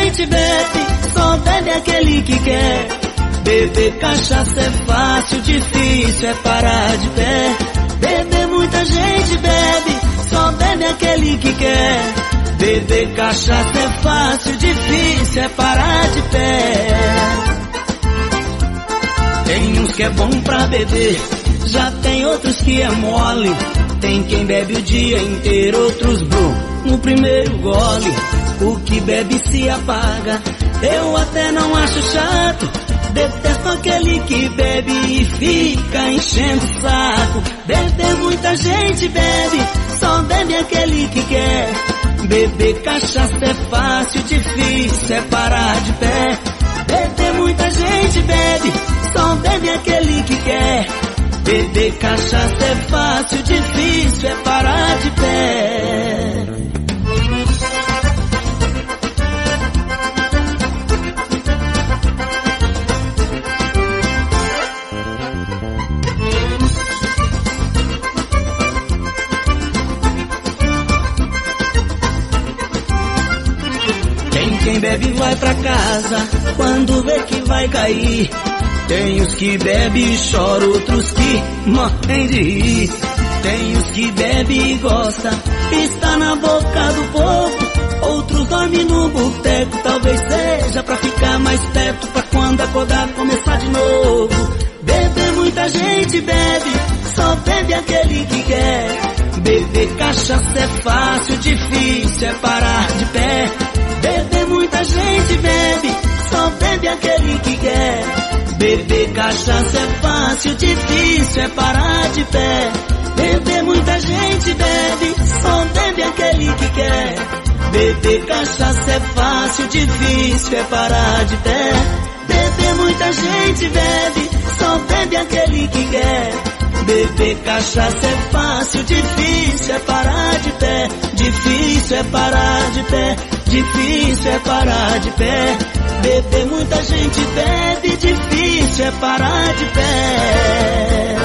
gente bebe, só bebe aquele que quer. Beber cachaça é fácil, difícil é parar de pé. Beber muita gente bebe, só bebe aquele que quer. Beber cachaça é fácil, difícil é parar de pé. Tem uns que é bom pra beber, já tem outros que é mole. Tem quem bebe o dia inteiro, outros no primeiro gole. O que bebe se apaga, eu até não acho chato. Detesto aquele que bebe e fica enchendo o saco. Beber muita gente bebe, só bebe aquele que quer. Beber cachaça é fácil, difícil é parar de pé. Beber muita gente bebe, só bebe aquele que quer. Beber cachaça é fácil, difícil é parar de pé. Quem bebe vai pra casa quando vê que vai cair. Tem os que bebe e choram, outros que morrem de rir. Tem os que bebe e gosta, está na boca do povo. Outros dormem no boteco, talvez seja pra ficar mais perto, pra quando acordar começar de novo. Beber muita gente bebe, só bebe aquele que quer. Beber cachaça é fácil, difícil é parar de pé. Beber muita gente bebe, só bebe aquele que quer. Beber cachaça é fácil, difícil é parar de pé. Beber muita gente bebe, só bebe aquele que quer. Beber cachaça é fácil, difícil é parar de pé. Beber muita gente bebe, só bebe aquele que quer. Beber cachaça é fácil, difícil é parar de pé. Difícil é parar de pé, difícil é parar de pé. Beber muita gente bebe, difícil é parar de pé.